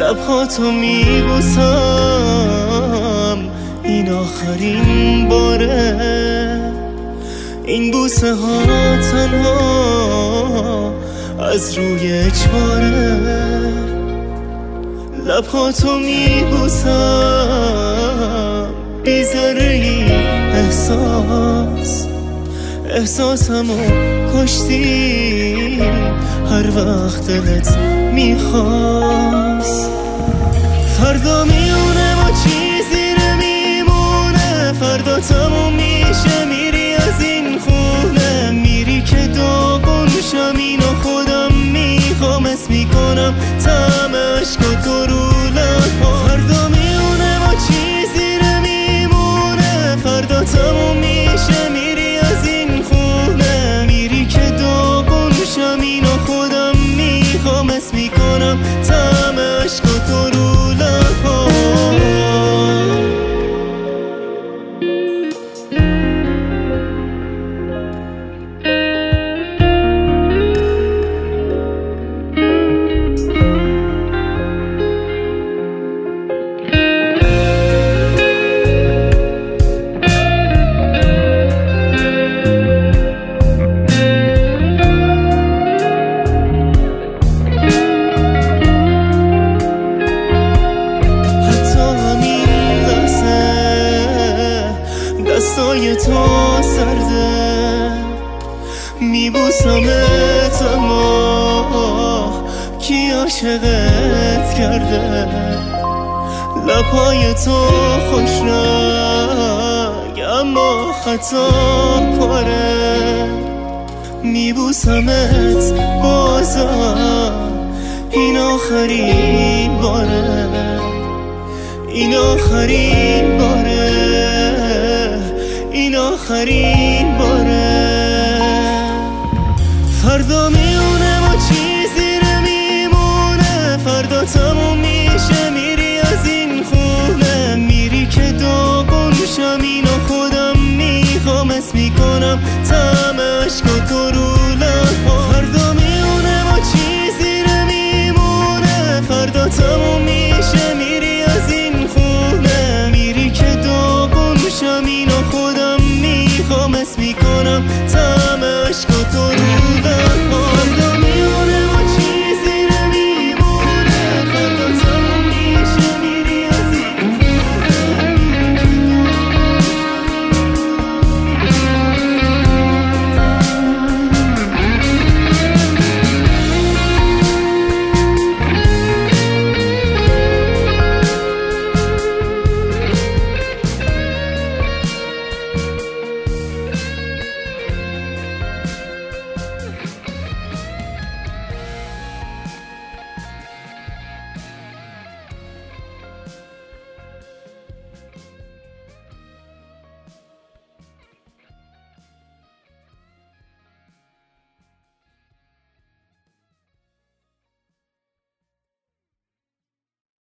لبهاتو میبوسم، این آخرین باره. این بوسه ها تنها از روی اجباره. لبهاتو میبوسم بی ذره ای احساسمو کشتی هر وقت دلت میخواست. فردا میونه ما چیزی نمیمونه، فردا تموم میشه میری از این خونه. میری که داغونشم، اینو خودم میخوام، اسم میکنم طعم عشق تو رو لب‌ها. فردا میونه ما چیزی نمیمونه، فردا تموم میشه میری از این خونه. میری که داغونشم، اینو خودم میخوام، اسم میکنم طعم عشق تو رو لب‌ها. دستای تو سرده میبوسمت، اما کی عاشقت کرده؟ لبهای تو خوش رنگ اما خطا کاره. میبوسمت بازم، این آخرین باره، این آخرین باره، این آخرین باره. فردا میونه ما چیزی نمیمونه، فردا تموم میشه میری از این خونه. میری که داغونشم، اینو خودم میخوام، اسم میکنم طعم عشق تو رو لب‌ها. فردا میونه ما چیزی نمیمونه، فردا تموم